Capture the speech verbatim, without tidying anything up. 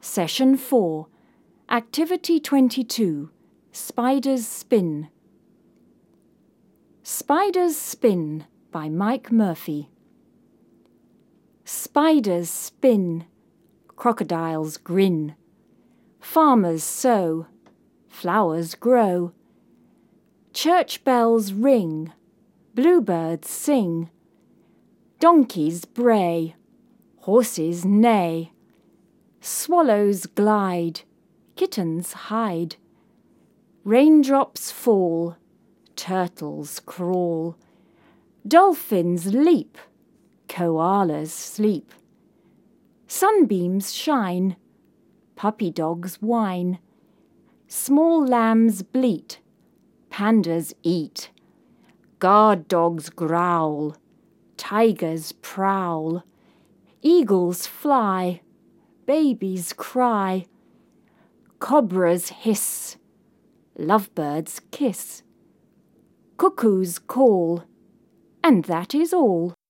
Session four. Activity twenty-two. Spiders Spin. Spiders Spin by Mike Murphy. Spiders spin, crocodiles grin. Farmers sow, flowers grow. Church bells ring, bluebirds sing. Donkeys bray, horses neigh. Swallows glide, kittens hide. Raindrops fall, turtles crawl. Dolphins leap, koalas sleep. Sunbeams shine, puppy dogs whine. Small lambs bleat, pandas eat. Guard dogs growl, tigers prowl. Eagles fly, babies cry. Cobras hiss, lovebirds kiss. Cuckoos call, and that is all.